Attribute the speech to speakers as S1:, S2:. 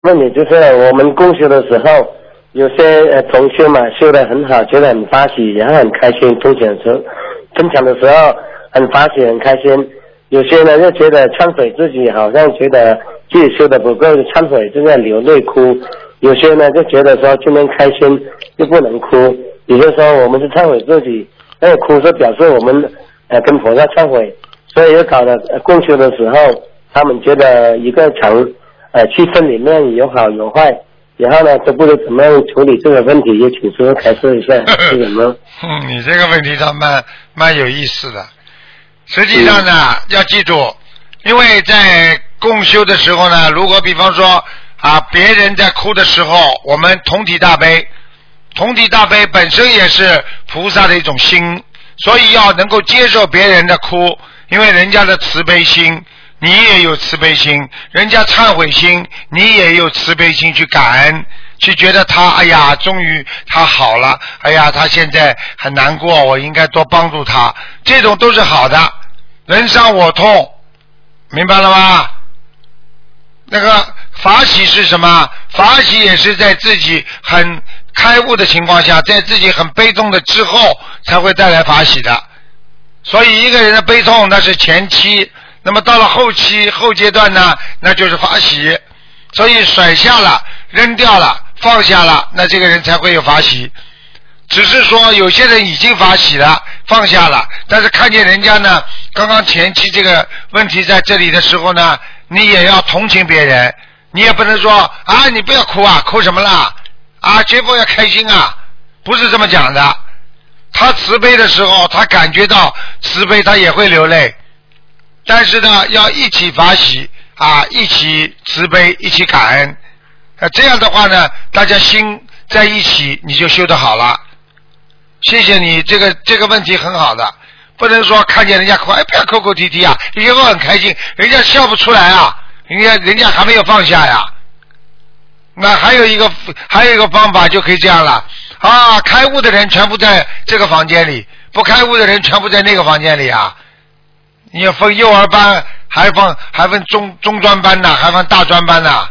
S1: 问题就是我们共修的时候，有些同修嘛修得很好，觉得很发喜，然后很开心，分享的时候很发喜很开心。有些呢就觉得忏悔自己，好像觉得自己修得不够，忏悔就在流泪哭。有些呢就觉得说今天开心就不能哭，也就是说我们是忏悔自己，那个哭是表示我们跟菩萨忏悔，所以又搞得共修的时候，他们觉得一个气氛里面有好有坏，然后呢都不知怎么样处理这个问题，也请师父开示一下是什么？
S2: 你这个问题倒蛮有意思的。实际上呢，要记住，因为在共修的时候呢，如果比方说别人在哭的时候，我们同体大悲，同体大悲本身也是菩萨的一种心，所以要能够接受别人的哭，因为人家的慈悲心，你也有慈悲心，人家忏悔心，你也有慈悲心去感恩，去觉得他哎呀终于他好了，哎呀他现在很难过，我应该多帮助他，这种都是好的。人伤我痛，明白了吗？那个法喜是什么？法喜也是在自己很开悟的情况下，在自己很悲痛的之后才会带来法喜的。所以一个人的悲痛那是前期，那么到了后期后阶段呢，那就是法喜。所以甩下了，扔掉了，放下了，那这个人才会有法喜。只是说有些人已经法喜了，放下了，但是看见人家呢，刚刚前期这个问题在这里的时候呢，你也要同情别人，你也不能说你不要哭啊，哭什么啦？绝不要开心啊，不是这么讲的。他慈悲的时候，他感觉到慈悲，他也会流泪，但是呢，要一起法喜一起慈悲，一起感恩，这样的话呢，大家心在一起，你就修得好了。谢谢你，这个问题很好的，不能说看见人家哭，不要哭哭啼啼啊，以后很开心，人家笑不出来啊，人家还没有放下呀。那还有一个方法就可以这样了开悟的人全部在这个房间里，不开悟的人全部在那个房间里啊。你要分幼儿班，还分中专班呢，还分大专班呢。